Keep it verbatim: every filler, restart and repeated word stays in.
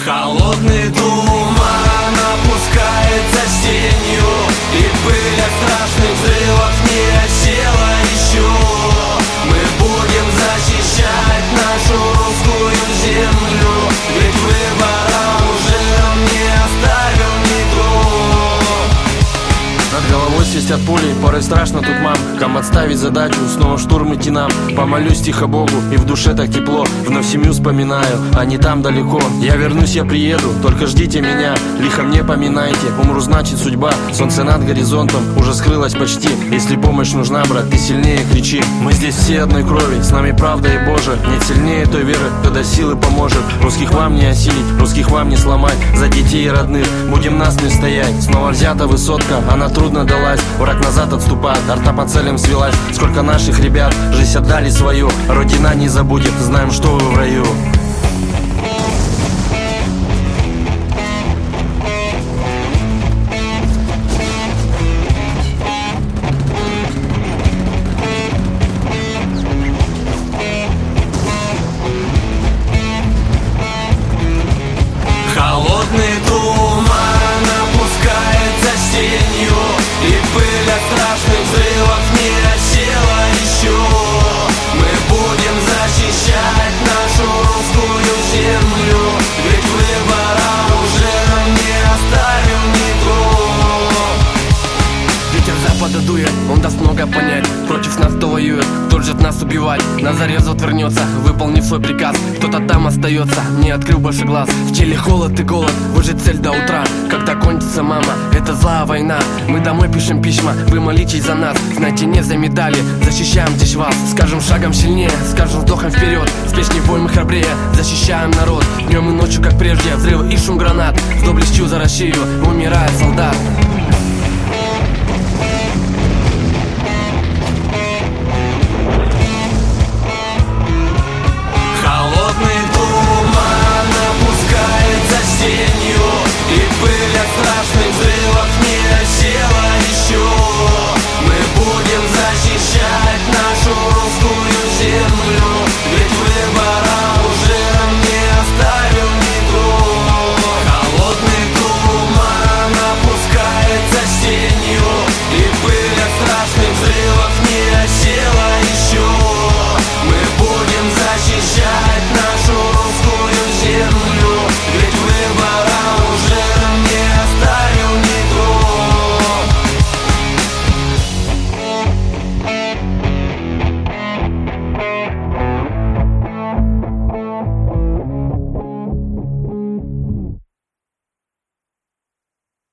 Холодный туман опускается с тенью, и пыль от страшных взрывов не осела еще. Мы будем защищать нашу русскую землю, ведь выбора уже не оставил никто. Над головой свистят пули, порой страшно тут, мам. Кому отставить задачу, снова штурм идти нам. Помолюсь тихо Богу, и в душе так тепло. Вновь семью вспоминаю, а не там далеко. Я вернусь, я приеду, только ждите меня. Лихо мне поминайте, умру, значит судьба. Солнце над горизонтом уже скрылось почти. Если помощь нужна, брат, ты сильнее кричи. Мы здесь все одной крови, с нами правда и Божия. Нет сильнее той веры, когда силы поможет. Русских вам не осилить, русских вам не сломать. За детей и родных будем насмерть стоять. Снова взята высотка, она трудно далась. Враг назад отступает, арта по целям свелась. Сколько наших ребят жизнь отдали свою, Родина не забудет, знаем, что вы в раю. Холодный туман опускается с тенью, и пыль от страшных взрывов не осела еще. Мы будем защищать нашу русскую землю, ведь выбора уже не оставил никто. Ветер запада дует, он даст много понять. Против нас кто воюет, кто ждет нас убивать. На заре взвод вернется, выполнив свой приказ. Кто-то там остается, не открыл больше глаз. В теле холод и голод, выжить цель до утра. Когда кончится, мама, это злая война. Мы домой пишем письма, вы молитесь за нас. Знаете, не за медали, защищаем здесь вас. Скажем шагом сильнее, скажем вдохом вперед. С песней воем мы храбрее, защищаем народ. Днем и ночью, как прежде, взрывы и шум гранат. В доблестью за Россию умирает солдат.